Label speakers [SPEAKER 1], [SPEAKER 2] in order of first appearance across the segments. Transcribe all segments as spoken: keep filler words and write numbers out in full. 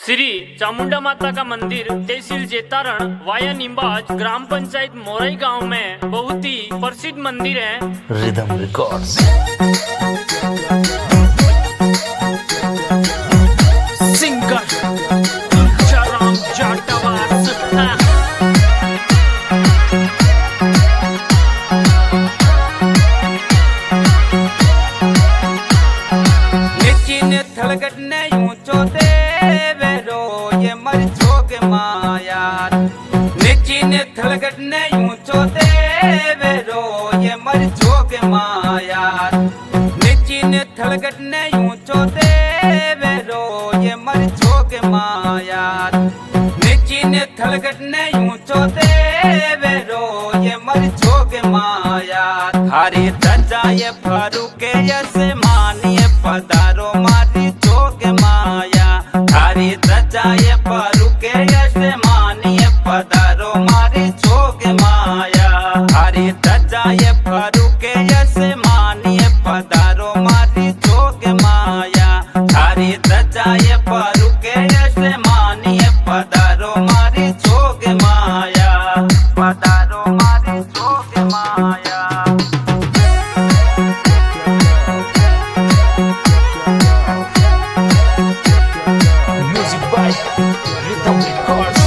[SPEAKER 1] श्री चामुंडा माता का मंदिर तहसील जेतारण वाया निम्बाज ग्राम पंचायत मोरई गांव में बहुत ही प्रसिद्ध मंदिर है।
[SPEAKER 2] रिदम रिकॉर्ड्स
[SPEAKER 1] सिंगर तुलसीराम जाटवास
[SPEAKER 3] निचिन थलगट ने ऊंचो देवे रो ये मर जोग माया। निचिन थलगट ने ऊंचो देवे रो ये मर जोग माया। निचिन थलगट ने ऊंचो देवे रो ये मर जोग माया। निचिन थलगट ने ऊंचो देवे रो ये मर जोग माया। हरी दर्जा ये फारूक यसे मानिए पधारो मारी जोग माया। हरी दर्जा ये फारूक यसे मानिए पधारो मारी जोग माया। हरी दर्जा ये फारूक यसे मानिए पधारो मारी जोग माया। हरी दर्जा ये फारूक यसे मानिए पधारो मारी जोग माया। पधारो मारी जोग माया।
[SPEAKER 2] Music by rhythm records.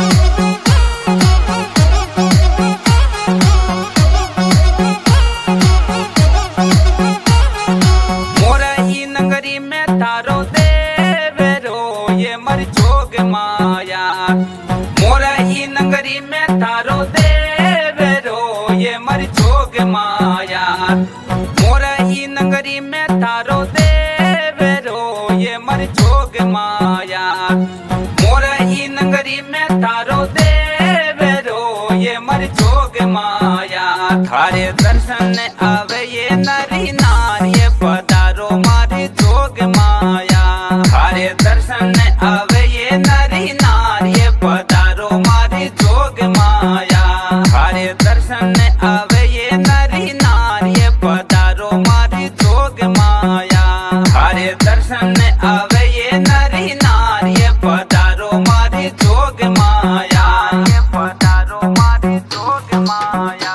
[SPEAKER 3] मोरई नगरी में तारो देवे रो ये मर जोग माया। मोरई नगरी में तारो देवे रो ये मर जोग माया। मोरई नगरी में तारो देवे रो ये मर जोग माया। मोरई नगरी में तारो देवे रो ये मर जोग माया। थारे दर्शन आवे ये नरी नारी पधारो मारी जोग माया। थारे दर्शन आवे ये नरी नारी पधारो मारी जोग माया। थारे दर्शन आवे ये नरी नारी पधारो मारी जोग माया। थारे दर्शन आवे ये नरी नारी पधारो मारी जोग माया। पधारो मारी जोग माया।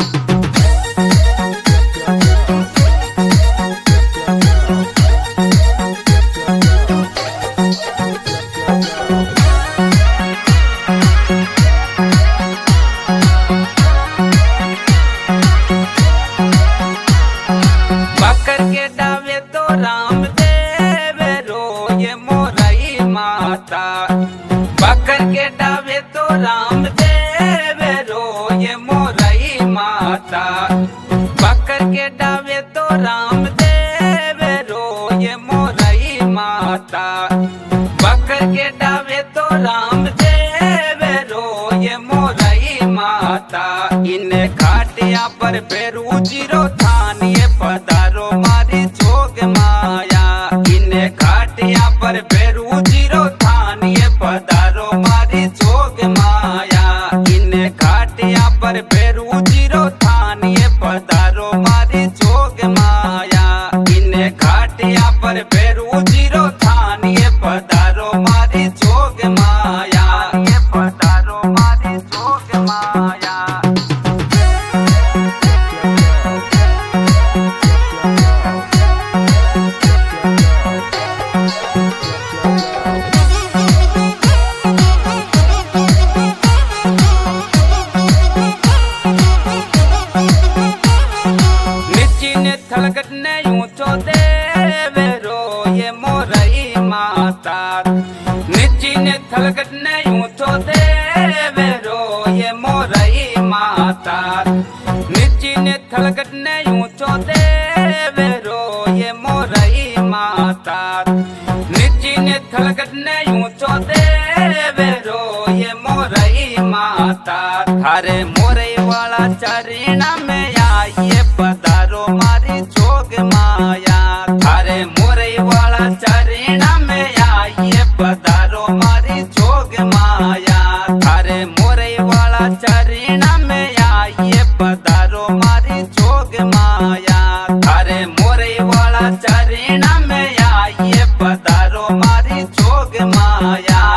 [SPEAKER 3] बकर के डावे तो राम देवे रो ये मोरई माता। बकर के डावे तो राम देवे रो ये मोरई माता। बकर के डावे तो राम देवे रो ये मोरई माता। बकर के डावे तो राम देवे रो ये मोरई माता। इन घाटिया पर पेरू जीरो थानिए पधारो मारी जोग माया। इन घाटिया पर पेरू जीरो थानिए पधारो मारी जोग माया। इन घाटिया पर पेरू जीरो थानिए पधारो मारी जोग माया। इन घाटिया पर पेरू जीरो थानिए पधारो मारी जोग माया। पधारो मारी जोग माया। निचिन थलगट ने ऊंचो देवे रो ये मोरई माता। निचिन थलगट ने ऊंचो देवे रो ये मोरई माता। निचिन थलगट ने ऊंचो देवे रो ये मोरई माता। निचिन थलगट ने ऊंचो देवे रो ये मोरई माता। हरे मोरई वाला चरणा में आइए पधारो मारी जोग माया। हरे मोरई वाला चरणा में आइए पधारो मारी जोग माया। हरे मोरई वाला चरणा में आइए पधारो मारी जोग माया। हरे मोरई वाला चरणा में आइए पधारो मारी जोग माया।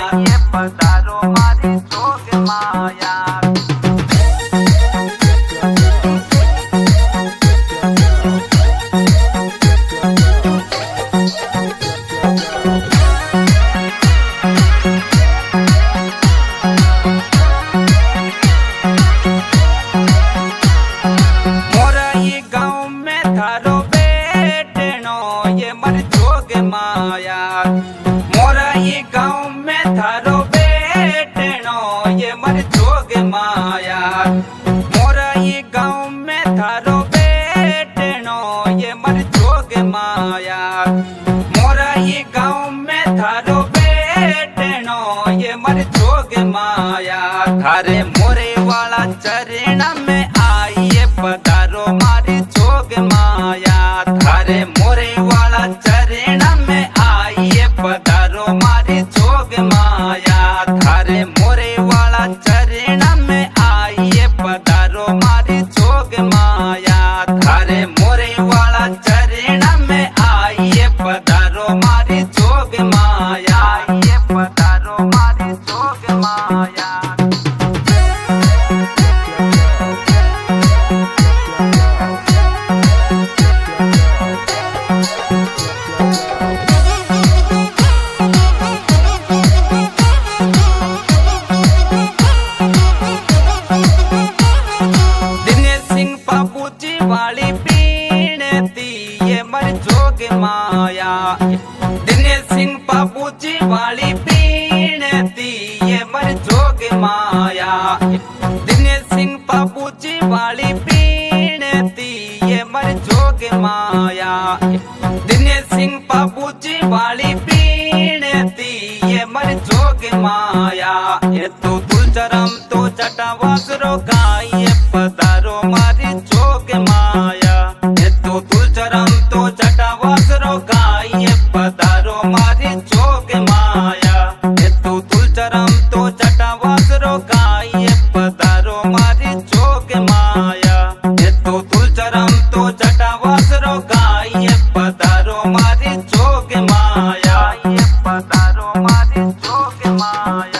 [SPEAKER 3] थारो बेटनो ये मर जोग माया। मोरा ये गाँव में थारो बेटनो ये मर जोग माया। मोरा ये गाँव में थारो बेटनो ये मर जोग माया। थारे मोरे वाला चरण में आइए पधारो मारी जोग माया। थारे मोरे वाला चरण में आइए पधारो मारी जोग माया। थारे मोरे वाला चरण में आइए पधारो मारी जोग माया। थारे मोरे वाला चरण में आइए पधारो मारी जोग माया। आइए पधारो मारी जोग माया। वाली पीणती ये मर जोग माया। दिनेश सिंह बाबू जी वाली पीणती ये मर जोग माया। दिनेश सिंह बाबू जी वाली पीणती ये मर जोग माया। दिनेश सिंह बाबू जी वाली पीणती ये मर जोग माया। ये तो तुलचरम तो जटावासरो गाय पधारो मारी जोग माया। ये तो तुलचरम तो जटावासरो गाय पधारो मारी जोग माया। ये तो तुलचरम तो जटावासरो गाय पधारो मारी जोग माया। ये तो तुलचरम तो जटावासरो गाय पधारो मारी जोग माया। ये पधारो मारी जोग माया।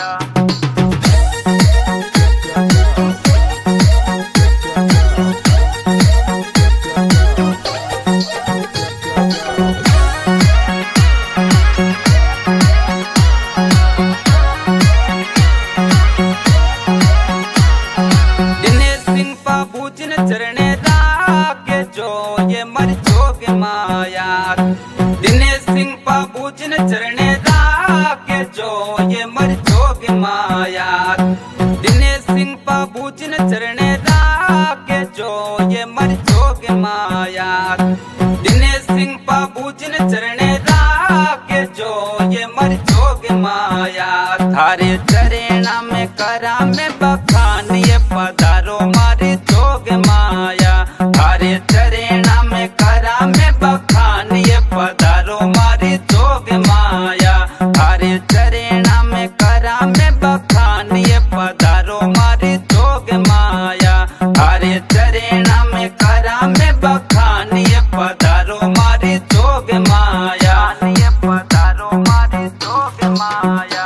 [SPEAKER 3] चरणे रागे जो ये मर जोग माया। दिनेश सिंह बाबू जिन चरणे रागे जो ये मर जोग माया। दिनेश सिंह बाबू जिन चरणे रागे जो ये मर जोग माया। दिनेश सिंह बाबू जिन चरणे रागे जो ये मर जोग माया। थारे चरणा में करा में बखान ये पधारो मारी जोग माया। थारे चरणा में करा में बखान ये पधारो मारी जोग माया। थारे चरणा में करा में बखान ये पधारो मारी जोग माया। थारे चरणा में करा में बखान ये पधारो मारी जोग माया। ये पधारो मारी जोग माया।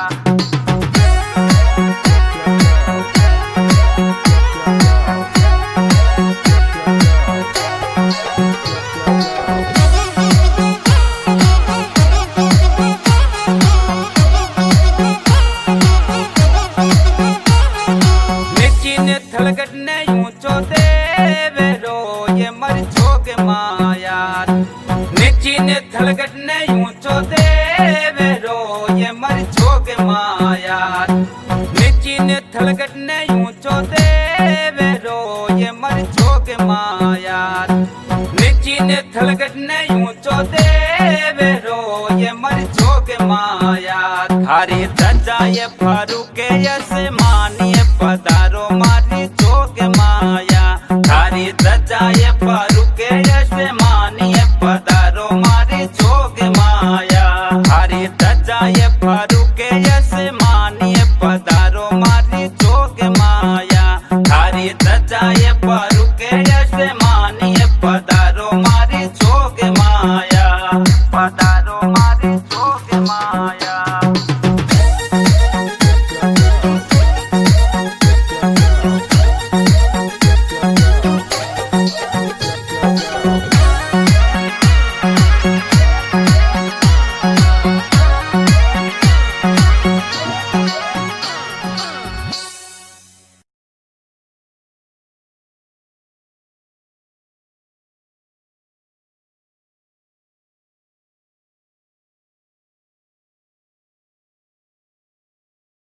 [SPEAKER 3] थलगट ने ऊंचो देवेरो ये मर जोग माया। निची ने थलगट ने ऊंचो देवेरो ये मर जोग माया। निची ने थलगट ने ऊंचो देवेरो ये मर जोग माया। निची ने थलगट ने ऊंचो देवेरो ये मर जोग माया। थारी ध्वजा ये फारूक यस मानिए पधारो मारी जोग माया। थारी ध्वजा ये